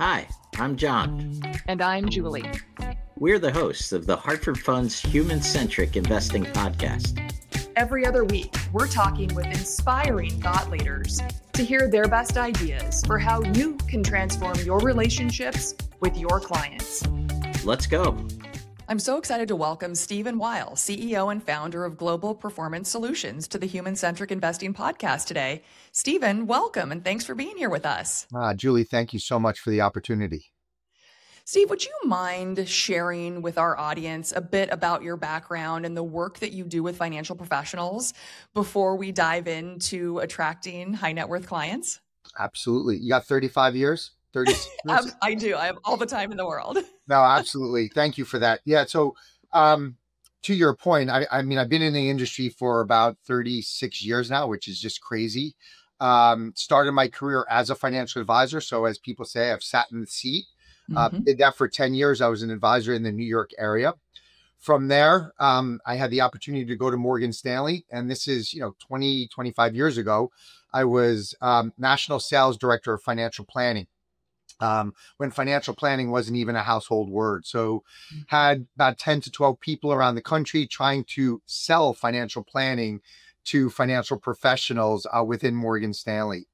Hi, I'm John. And I'm Julie. We're the hosts of the Hartford Fund's Human-Centric Investing Podcast. Every other week, we're talking with inspiring thought leaders to hear their best ideas for how you can transform your relationships with your clients. Let's go. I'm so excited to welcome Stephen Weil, CEO and founder of Global Performance Solutions, to the Human-Centric Investing Podcast today. Stephen, welcome, and thanks for being here with us. Julie, thank you so much for the opportunity. Steve, would you mind sharing with our audience a bit about your background and the work that you do with financial professionals before we dive into attracting high net worth clients? Absolutely. You got 35 years? 36 years? I do. I have all the time in the world. No, absolutely. Thank you for that. Yeah. So to your point, I mean, I've been in the industry for about 36 years now, which is just crazy. Started my career as a financial advisor. So as people say, I've sat in the seat. Did that for 10 years. I was an advisor in the New York area. From there, I had the opportunity to go to Morgan Stanley. And this is, 20, 25 years ago. I was National Sales Director of Financial Planning. When financial planning wasn't even a household word. So had about 10 to 12 people around the country trying to sell financial planning to financial professionals within Morgan Stanley.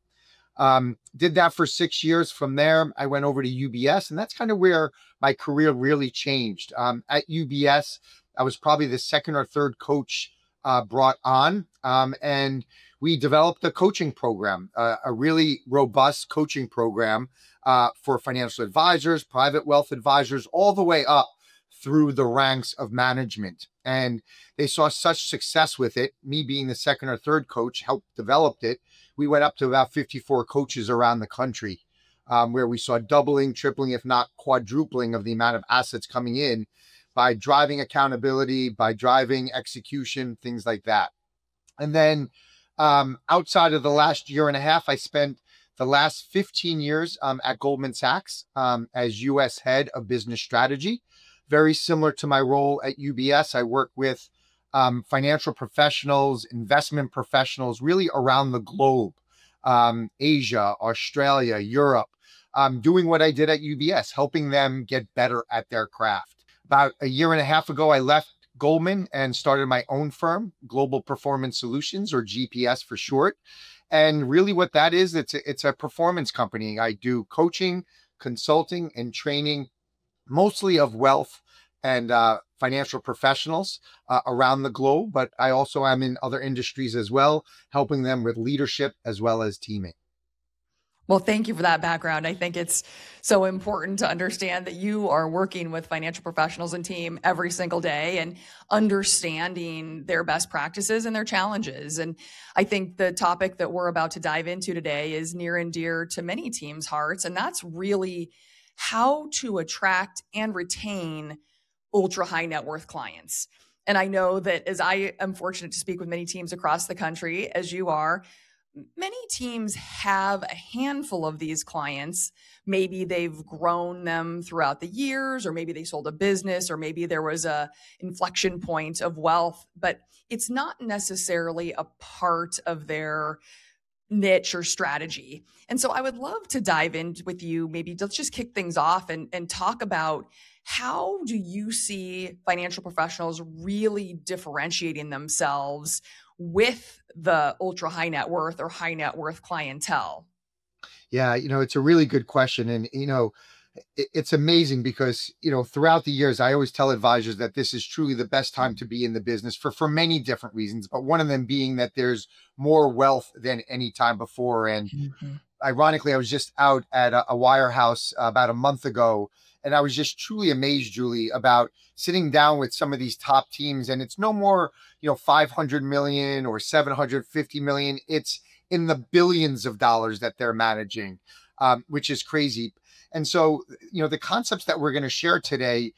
Did that for 6 years. From there, I went over to UBS, and that's kind of where my career really changed. At UBS, I was probably the second or third coach brought on, and we developed a coaching program, a really robust coaching program for financial advisors, private wealth advisors, all the way up through the ranks of management. And they saw such success with it. Me being the second or third coach helped develop it. We went up to about 54 coaches around the country, where we saw doubling, tripling, if not quadrupling of the amount of assets coming in by driving accountability, by driving execution, things like that. And then outside of the last year and a half, I spent the last 15 years at Goldman Sachs as U.S. head of business strategy. Very similar to my role at UBS. I work with financial professionals, investment professionals, really around the globe, Asia, Australia, Europe, doing what I did at UBS, helping them get better at their craft. About a year and a half ago, I left Goldman and started my own firm, Global Performance Solutions, or GPS for short. And really what that is, it's a performance company. I do coaching, consulting, and training, mostly of wealth and financial professionals around the globe. But I also am in other industries as well, helping them with leadership as well as teaming. Well, thank you for that background. I think it's so important to understand that you are working with financial professionals and team every single day and understanding their best practices and their challenges. And I think the topic that we're about to dive into today is near and dear to many teams' hearts. And that's really how to attract and retain ultra high net worth clients. And I know that as I am fortunate to speak with many teams across the country, as you are, many teams have a handful of these clients. Maybe they've grown them throughout the years, or maybe they sold a business, or maybe there was a inflection point of wealth, but it's not necessarily a part of their niche or strategy. And so I would love to dive in with you. Maybe let's just kick things off and talk about how do you see financial professionals really differentiating themselves with the ultra high net worth or high net worth clientele? Yeah, it's a really good question. And, it's amazing because, throughout the years, I always tell advisors that this is truly the best time to be in the business for many different reasons. But one of them being that there's more wealth than any time before. And ironically, I was just out at a wirehouse about a month ago, and I was just truly amazed, Julie, about sitting down with some of these top teams. And it's no more, 500 million or 750 million. It's in the billions of dollars that they're managing, which is crazy. And so, the concepts that we're going to share today,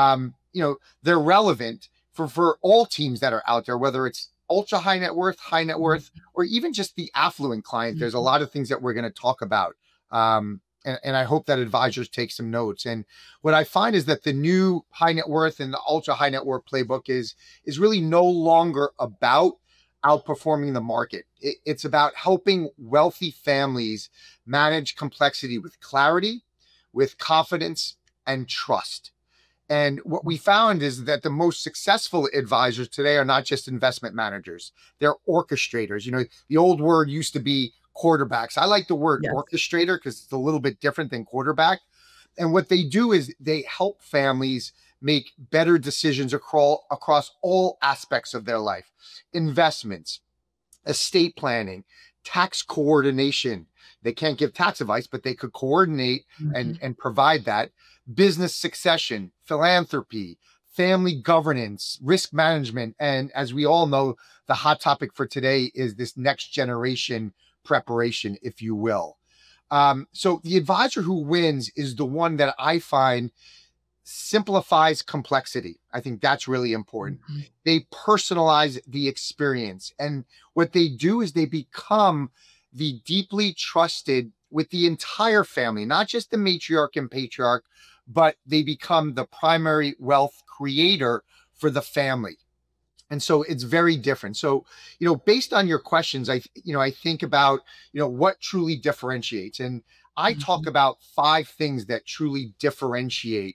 they're relevant for all teams that are out there, whether it's ultra high net worth, or even just the affluent client. There's a lot of things that we're going to talk about. And I hope that advisors take some notes. And what I find is that the new high net worth and the ultra high net worth playbook is really no longer about outperforming the market. It's about helping wealthy families manage complexity with clarity, with confidence and trust. And what we found is that the most successful advisors today are not just investment managers, they're orchestrators. The old word used to be quarterbacks. I like the word orchestrator because it's a little bit different than quarterback. And what they do is they help families make better decisions across all aspects of their life: investments, estate planning, tax coordination. They can't give tax advice, but they could coordinate and provide that. Business succession, philanthropy, family governance, risk management. And as we all know, the hot topic for today is this next generation preparation, if you will. So the advisor who wins is the one that I find simplifies complexity. I think that's really important. They personalize the experience. And what they do is they become the deeply trusted with the entire family, not just the matriarch and patriarch, but they become the primary wealth creator for the family. And so it's very different. So, based on your questions, I think about, what truly differentiates. And I talk about 5 things that truly differentiate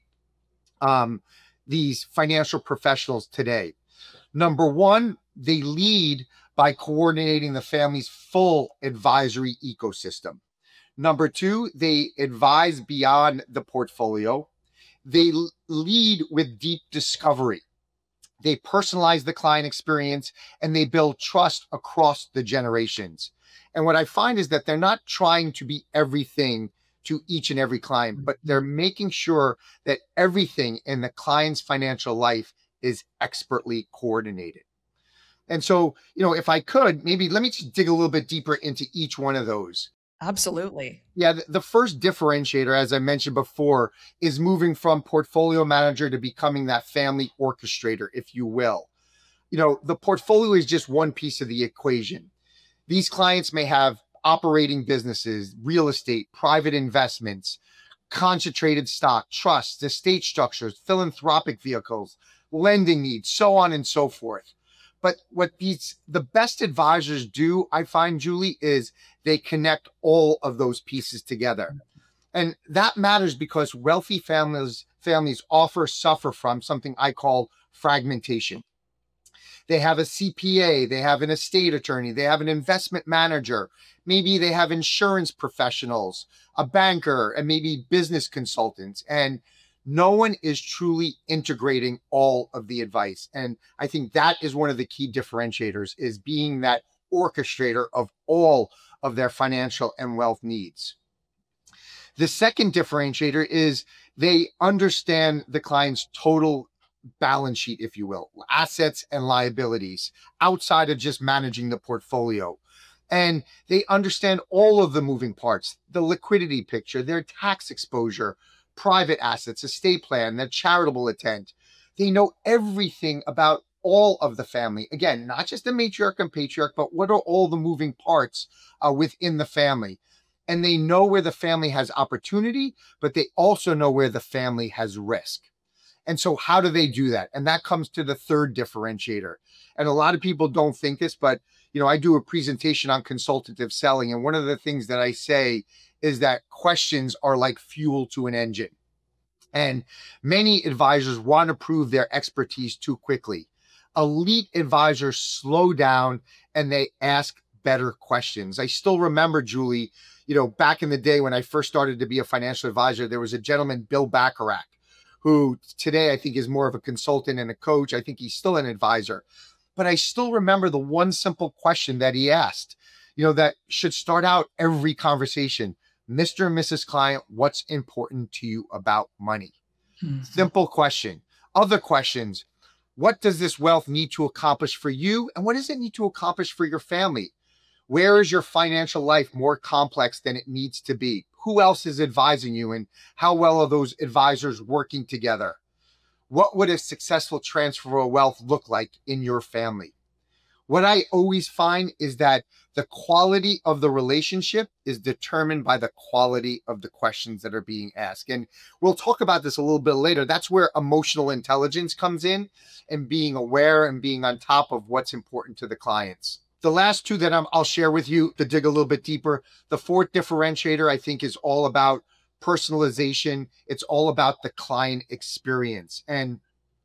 these financial professionals today. Number 1, they lead by coordinating the family's full advisory ecosystem. Number 2, they advise beyond the portfolio. They lead with deep discovery. They personalize the client experience, and they build trust across the generations. And what I find is that they're not trying to be everything to each and every client, but they're making sure that everything in the client's financial life is expertly coordinated. And so, if I could, maybe let me just dig a little bit deeper into each one of those. Absolutely. Yeah, the first differentiator, as I mentioned before, is moving from portfolio manager to becoming that family orchestrator, if you will. The portfolio is just one piece of the equation. These clients may have operating businesses, real estate, private investments, concentrated stock, trusts, estate structures, philanthropic vehicles, lending needs, so on and so forth. But what the best advisors do, I find, Julie, is they connect all of those pieces together. And that matters because wealthy families suffer from something I call fragmentation. They have a CPA, they have an estate attorney, they have an investment manager, maybe they have insurance professionals, a banker, and maybe business consultants. And no one is truly integrating all of the advice. And I think that is one of the key differentiators, is being that orchestrator of all of their financial and wealth needs. The second differentiator is they understand the client's total balance sheet, if you will, assets and liabilities outside of just managing the portfolio. And they understand all of the moving parts, the liquidity picture, their tax exposure, private assets, estate plan, their charitable intent. They know everything about all of the family. Again, not just the matriarch and patriarch, but what are all the moving parts within the family. And they know where the family has opportunity, but they also know where the family has risk. And so how do they do that? And that comes to the third differentiator. And a lot of people don't think this, but I do a presentation on consultative selling. And one of the things that I say is that questions are like fuel to an engine. And many advisors want to prove their expertise too quickly. Elite advisors slow down and they ask better questions. I still remember, Julie, back in the day when I first started to be a financial advisor, there was a gentleman, Bill Bacharach, who today I think is more of a consultant and a coach. I think he's still an advisor. But I still remember the one simple question that he asked, that should start out every conversation. Mr. and Mrs. Client, what's important to you about money? Simple question. Other questions. What does this wealth need to accomplish for you? And what does it need to accomplish for your family? Where is your financial life more complex than it needs to be? Who else is advising you? And how well are those advisors working together? What would a successful transfer of wealth look like in your family? What I always find is that the quality of the relationship is determined by the quality of the questions that are being asked. And we'll talk about this a little bit later. That's where emotional intelligence comes in, and being aware and being on top of what's important to the clients. The last two that I'll share with you to dig a little bit deeper. The fourth differentiator, I think, is all about personalization. It's all about the client experience. And,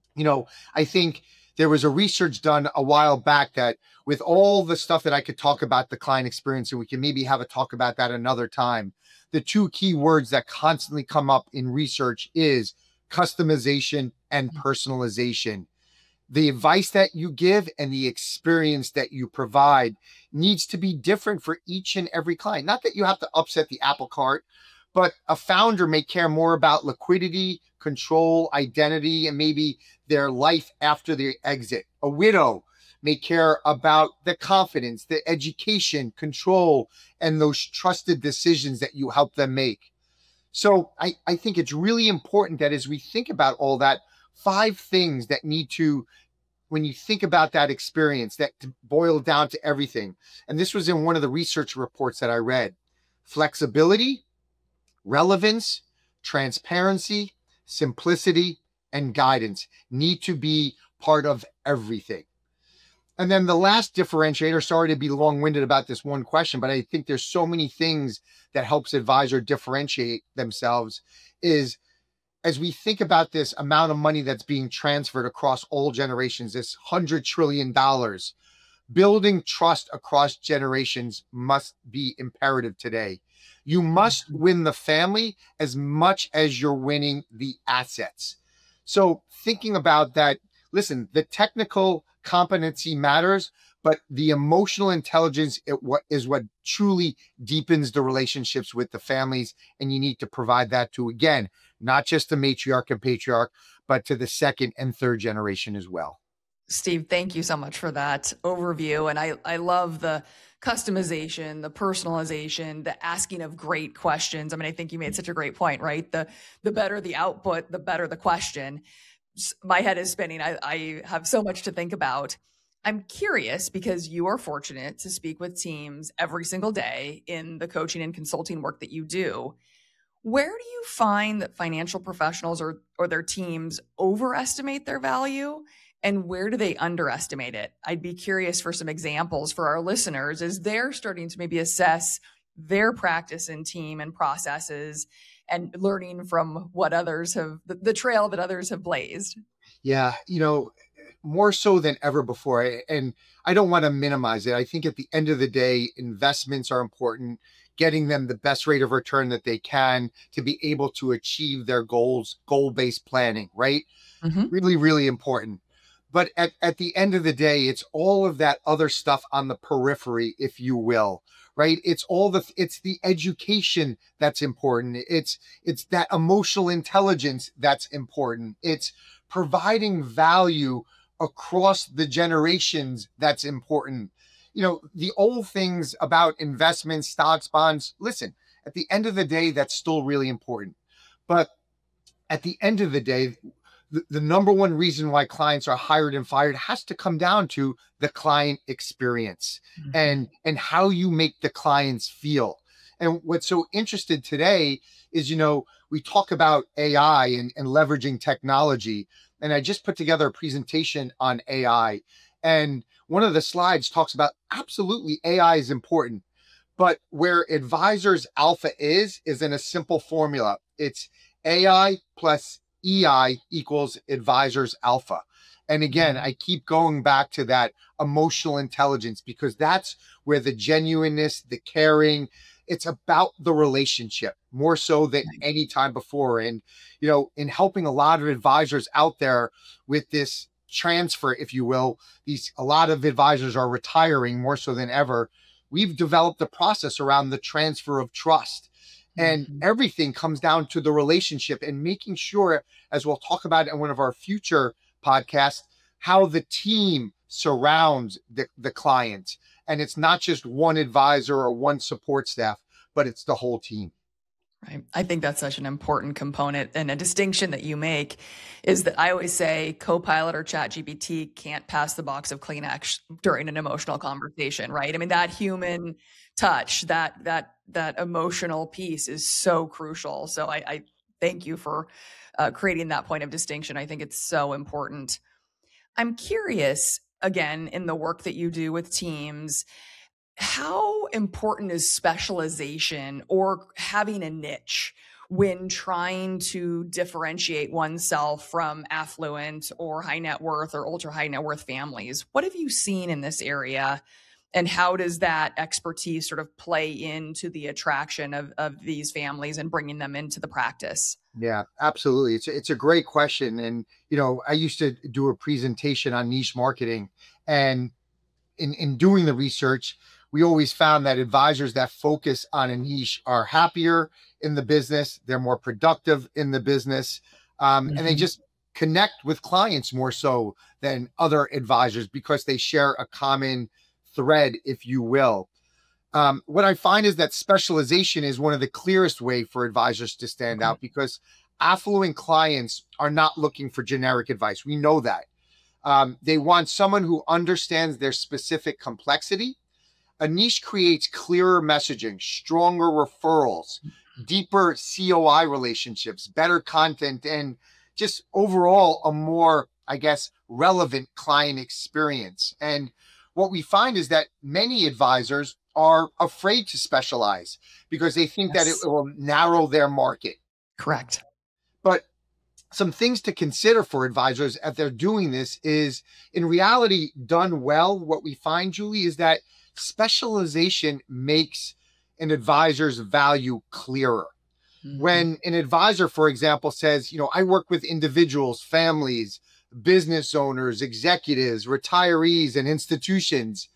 I think there was a research done a while back that with all the stuff that I could talk about the client experience, and we can maybe have a talk about that another time, the two key words that constantly come up in research is customization and personalization. The advice that you give and the experience that you provide needs to be different for each and every client. Not that you have to upset the apple cart, but a founder may care more about liquidity, control, identity, and maybe their life after their exit. A widow may care about the confidence, the education, control, and those trusted decisions that you help them make. So I think it's really important that as we think about all that, 5 things that need to, when you think about that experience, that to boil down to everything. And this was in one of the research reports that I read. Flexibility, relevance, transparency, simplicity, and guidance need to be part of everything. And then the last differentiator, sorry to be long-winded about this one question, but I think there's so many things that helps advisor differentiate themselves, is as we think about this amount of money that's being transferred across all generations, this $100 trillion, building trust across generations must be imperative today. You must win the family as much as you're winning the assets. So thinking about that, listen, the technical competency matters, but the emotional intelligence is what truly deepens the relationships with the families. And you need to provide that to, again, not just the matriarch and patriarch, but to the second and third generation as well. Steve, thank you so much for that overview. And I love the customization, the personalization, the asking of great questions. I mean, I think you made such a great point, right? The better the output, the better the question. My head is spinning. I have so much to think about. I'm curious, because you are fortunate to speak with teams every single day in the coaching and consulting work that you do. Where do you find that financial professionals or their teams overestimate their value, and where do they underestimate it? I'd be curious for some examples for our listeners as they're starting to maybe assess their practice and team and processes and learning from what others have, the trail that others have blazed. Yeah, more so than ever before. And I don't want to minimize it. I think at the end of the day, investments are important, getting them the best rate of return that they can to be able to achieve their goals, goal-based planning, right? Mm-hmm. Really, really important. But at the end of the day, it's all of that other stuff on the periphery, if you will, right? It's the education that's important. It's that emotional intelligence that's important. It's providing value across the generations that's important. The old things about investments, stocks, bonds, listen, at the end of the day, that's still really important. But at the end of the day, the number one reason why clients are hired and fired has to come down to the client experience, mm-hmm. and how you make the clients feel. And what's so interesting today is, we talk about AI and leveraging technology. And I just put together a presentation on AI. And one of the slides talks about absolutely AI is important. But where Advisors Alpha is in a simple formula. It's AI plus EI equals Advisors Alpha. And again, I keep going back to that emotional intelligence, because that's where the genuineness, the caring, it's about the relationship more so than any time before. And, in helping a lot of advisors out there with this transfer, if you will, a lot of advisors are retiring more so than ever. We've developed a process around the transfer of trust. And everything comes down to the relationship and making sure, as we'll talk about in one of our future podcasts, how the team surrounds the client. And it's not just one advisor or one support staff, but it's the whole team. Right. I think that's such an important component, and a distinction that you make is that I always say Copilot or ChatGPT can't pass the box of Kleenex during an emotional conversation, right? I mean, that human touch, that emotional piece is so crucial. So I thank you for creating that point of distinction. I think it's so important. I'm curious, again, in the work that you do with teams, how important is specialization or having a niche when trying to differentiate oneself from affluent or high net worth or ultra high net worth families? What have you seen in this area? And how does that expertise sort of play into the attraction of these families and bringing them into the practice? Yeah, absolutely. It's a great question. And, I used to do a presentation on niche marketing, and in doing the research, we always found that advisors that focus on a niche are happier in the business. They're more productive in the business. And they just connect with clients more so than other advisors because they share a common thread, if you will. What I find is that specialization is one of the clearest way for advisors to stand out, because affluent clients are not looking for generic advice. We know that. They want someone who understands their specific complexity. A niche creates clearer messaging, stronger referrals, deeper COI relationships, better content, and just overall a more, I guess, relevant client experience. And what we find is that many advisors are afraid to specialize because they think that it will narrow their market. Correct. But some things to consider for advisors as they're doing this is, in reality, done well, what we find, Julie, is that specialization makes an advisor's value clearer. When an advisor, for example, says, I work with individuals, families, business owners, executives, retirees, and institutions,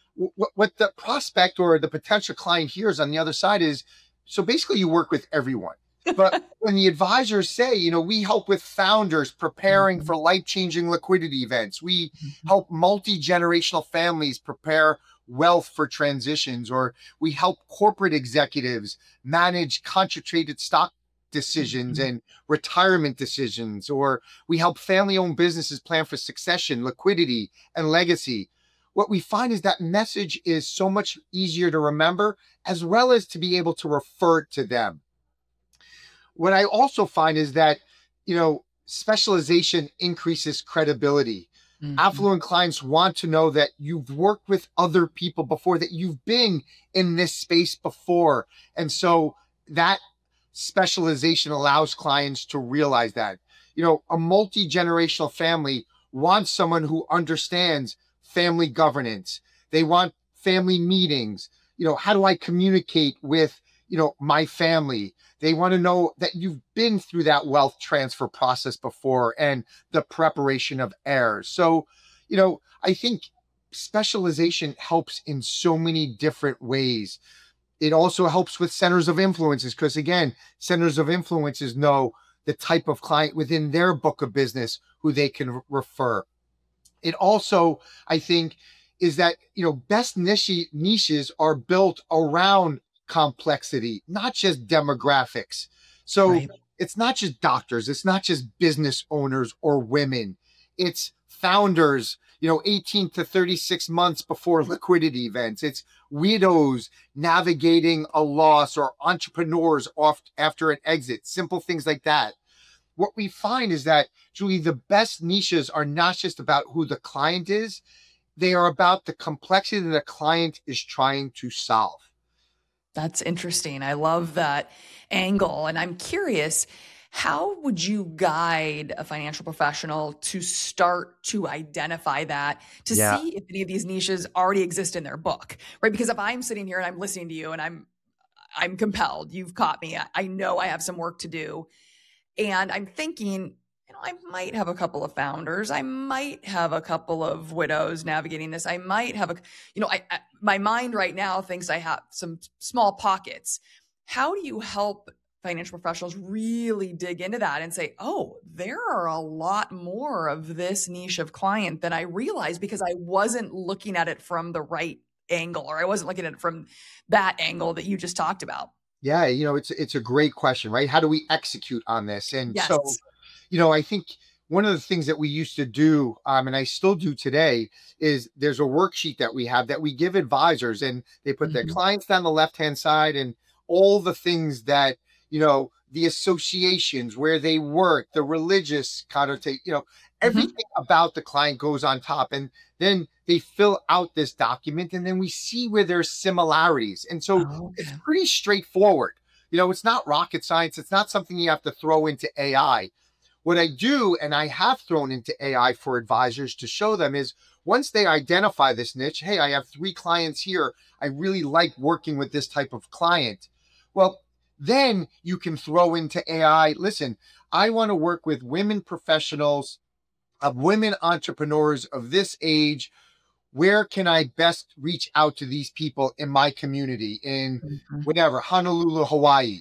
what the prospect or the potential client hears on the other side is, so basically you work with everyone. But when the advisors say, we help with founders preparing for life-changing liquidity events, we help multi-generational families prepare wealth for transitions, or we help corporate executives manage concentrated stock decisions and retirement decisions, or we help family-owned businesses plan for succession, liquidity, and legacy. What we find is that message is so much easier to remember, as well as to be able to refer to them. What I also find is that, specialization increases credibility. Affluent clients want to know that you've worked with other people before, that you've been in this space before. And so that specialization allows clients to realize that, a multi-generational family wants someone who understands family governance. They want family meetings. How do I communicate with, my family? They want to know that you've been through that wealth transfer process before and the preparation of heirs. So, I think specialization helps in so many different ways. It also helps with centers of influences, because again, centers of influences know the type of client within their book of business who they can refer. It also, I think, is that, best niches are built around complexity, not just demographics. So it's not just doctors, it's not just business owners or women, it's founders, 18 to 36 months before liquidity events. It's widows navigating a loss, or entrepreneurs after an exit, simple things like that. What we find is that, Julie, the best niches are not just about who the client is, they are about the complexity that the client is trying to solve. That's interesting. I love that angle. And I'm curious, how would you guide a financial professional to start to identify that, to see if any of these niches already exist in their book, right? Because if I'm sitting here and I'm listening to you and I'm compelled, you've caught me, I know I have some work to do. And I'm thinking, I might have a couple of founders. I might have a couple of widows navigating this. I might have my mind right now thinks I have some small pockets. How do you help financial professionals really dig into that and say, oh, there are a lot more of this niche of client than I realized, because I wasn't looking at it from the right angle, or I wasn't looking at it from that angle that you just talked about? Yeah, it's a great question, right? How do we execute on this? And so, I think one of the things that we used to do, and I still do today, is there's a worksheet that we have that we give advisors, and they put their clients down the left-hand side and all the things that, the associations, where they work, the religious connotation, everything about the client goes on top. And then they fill out this document, and then we see where there's similarities. And so it's pretty straightforward. It's not rocket science. It's not something you have to throw into AI. What I do, and I have thrown into AI for advisors to show them, is once they identify this niche, hey, I have 3 clients here. I really like working with this type of client. Well, then you can throw into AI, listen, I want to work with women professionals, women entrepreneurs of this age. Where can I best reach out to these people in my community in whatever, Honolulu, Hawaii?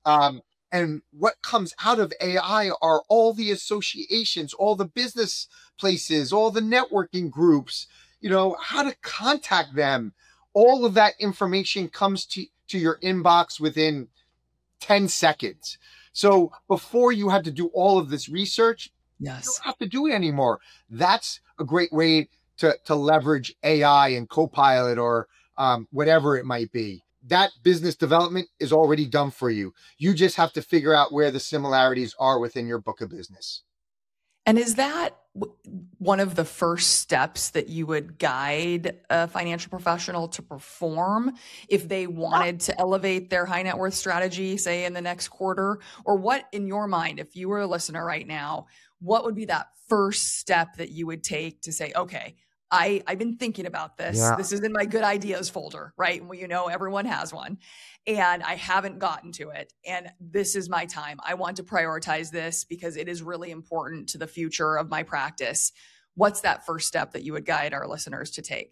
And what comes out of AI are all the associations, all the business places, all the networking groups, how to contact them. All of that information comes to your inbox within 10 seconds. So before you had to do all of this research, you don't have to do it anymore. That's a great way to leverage AI and Copilot or whatever it might be. That business development is already done for you. You just have to figure out where the similarities are within your book of business. And is that one of the first steps that you would guide a financial professional to perform if they wanted to elevate their high net worth strategy, say in the next quarter? Or what, in your mind, if you were a listener right now, what would be that first step that you would take to say, okay, I've been thinking about this. Yeah. This is in my good ideas folder, right? Well, everyone has one, and I haven't gotten to it. And this is my time. I want to prioritize this because it is really important to the future of my practice. What's that first step that you would guide our listeners to take?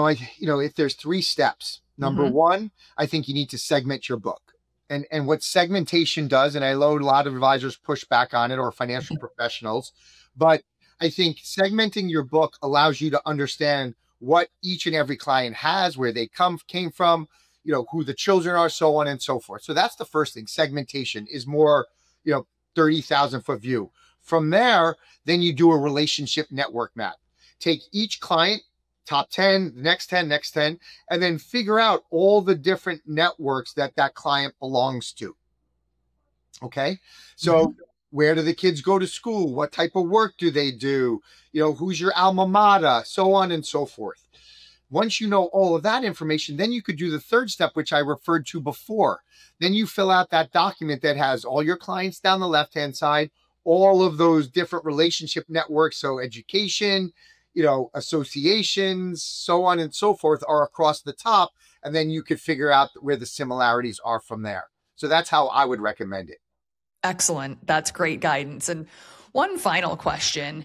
If there's 3 steps, number one, I think you need to segment your book. And what segmentation does, and I know a lot of advisors push back on it or financial professionals, but I think segmenting your book allows you to understand what each and every client has, where they came from, who the children are, so on and so forth. So that's the first thing. Segmentation is more, 30,000 foot view. From there, then you do a relationship network map. Take each client, top 10, next 10, and then figure out all the different networks that client belongs to. Okay. So where do the kids go to school? What type of work do they do? Who's your alma mater? So on and so forth. Once you know all of that information, then you could do the third step, which I referred to before. Then you fill out that document that has all your clients down the left-hand side, all of those different relationship networks. So education, associations, so on and so forth are across the top. And then you could figure out where the similarities are from there. So that's how I would recommend it. Excellent. That's great guidance. And one final question.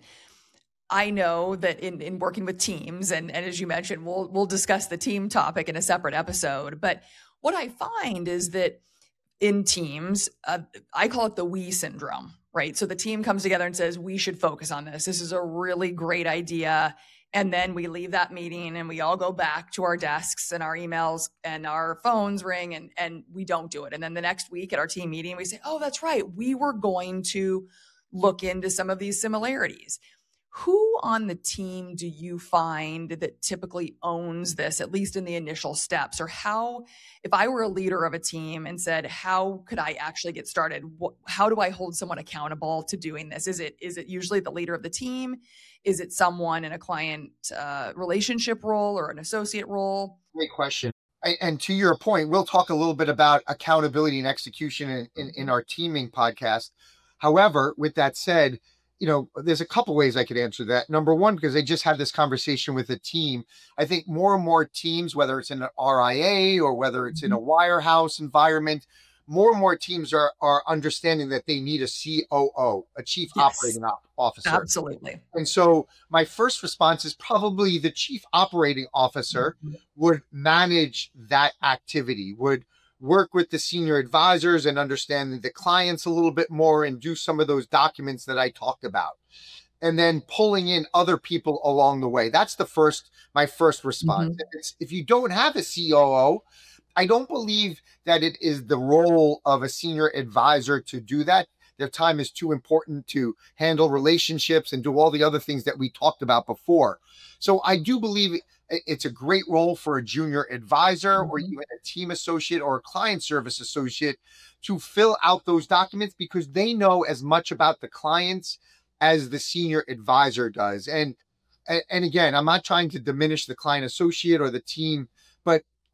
I know that in working with teams, and as you mentioned, we'll discuss the team topic in a separate episode. But what I find is that in teams, I call it the we syndrome, right? So the team comes together and says, we should focus on this. This is a really great idea. And then we leave that meeting and we all go back to our desks and our emails and our phones ring and we don't do it. And then the next week at our team meeting, we say, oh, that's right. We were going to look into some of these similarities. Who on the team do you find that typically owns this, at least in the initial steps? Or how, if I were a leader of a team and said, how could I actually get started? How do I hold someone accountable to doing this? Is it usually the leader of the team? Is it someone in a client relationship role or an associate role? Great question. And to your point, we'll talk a little bit about accountability and execution in our teaming podcast. However, with that said, there's a couple ways I could answer that. Number one, because I just had this conversation with a team. I think more and more teams, whether it's in an RIA or whether it's in a wirehouse environment, more and more teams are understanding that they need a COO, a chief operating officer. Absolutely. And so my first response is probably the chief operating officer would manage that activity, would work with the senior advisors and understand the clients a little bit more and do some of those documents that I talked about. And then pulling in other people along the way. That's my first response. If you don't have a COO, I don't believe that it is the role of a senior advisor to do that. Their time is too important to handle relationships and do all the other things that we talked about before. So I do believe it's a great role for a junior advisor or even a team associate or a client service associate to fill out those documents because they know as much about the clients as the senior advisor does. And again, I'm not trying to diminish the client associate or the team, but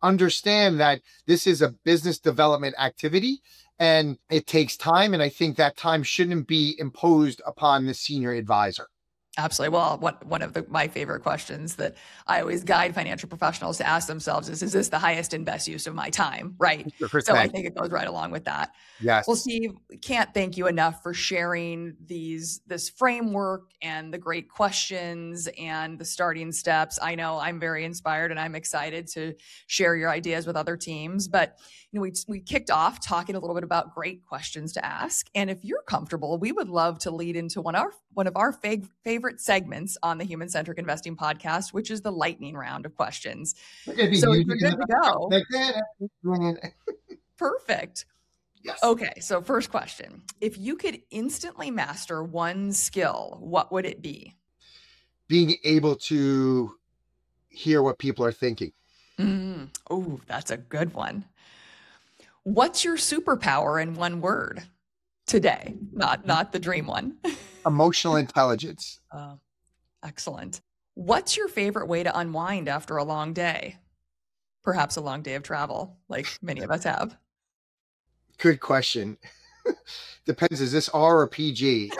understand that this is a business development activity and it takes time. And I think that time shouldn't be imposed upon the senior advisor. Absolutely. Well, one of my favorite questions that I always guide financial professionals to ask themselves is this the highest and best use of my time? Right. 100%. So I think it goes right along with that. Yes. Well, Steve, can't thank you enough for sharing this framework and the great questions and the starting steps. I know I'm very inspired and I'm excited to share your ideas with other teams. But we kicked off talking a little bit about great questions to ask. And if you're comfortable, we would love to lead into one of our favorite segments on the Human Centric Investing podcast, which is the lightning round of questions. So you're good to go. Perfect. Yes. Okay. So first question, if you could instantly master one skill, what would it be? Being able to hear what people are thinking. Oh, that's a good one. What's your superpower in one word today? Not the dream one. Emotional intelligence. Excellent. What's your favorite way to unwind after a long day? Perhaps a long day of travel, like many of us have. Good question. Depends. Is this R or PG?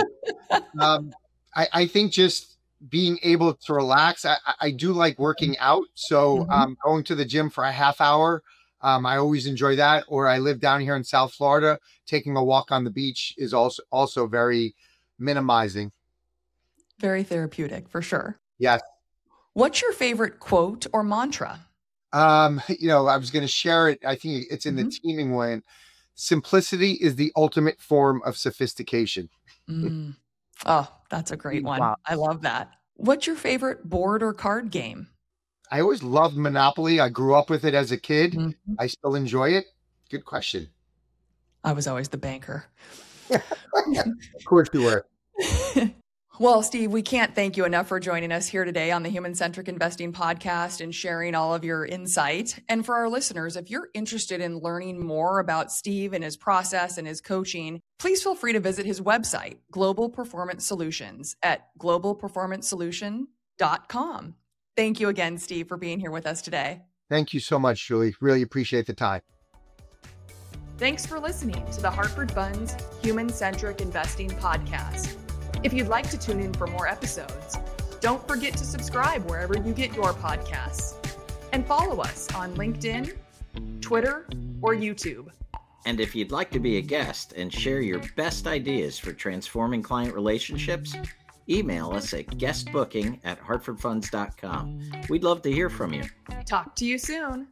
I think just being able to relax. I do like working out. So going to the gym for a half hour, I always enjoy that. Or I live down here in South Florida. Taking a walk on the beach is also very minimizing. Very therapeutic, for sure. Yes. What's your favorite quote or mantra? I was going to share it. I think it's in the teaming one. Simplicity is the ultimate form of sophistication. Oh, that's a great one. Wow. I love that. What's your favorite board or card game? I always loved Monopoly. I grew up with it as a kid. I still enjoy it. Good question. I was always the banker. Of course you were. Well, Steve, we can't thank you enough for joining us here today on the Human Centric Investing podcast and sharing all of your insight. And for our listeners, if you're interested in learning more about Steve and his process and his coaching, please feel free to visit his website, Global Performance Solutions, at globalperformancesolution.com. Thank you again, Steve, for being here with us today. Thank you so much, Julie. Really appreciate the time. Thanks for listening to the Hartford Funds Human Centric Investing podcast. If you'd like to tune in for more episodes, don't forget to subscribe wherever you get your podcasts and follow us on LinkedIn, Twitter, or YouTube. And if you'd like to be a guest and share your best ideas for transforming client relationships, email us at guestbooking@hartfordfunds.com. We'd love to hear from you. Talk to you soon.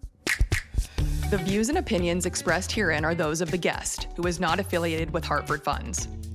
The views and opinions expressed herein are those of the guest, who is not affiliated with Hartford Funds.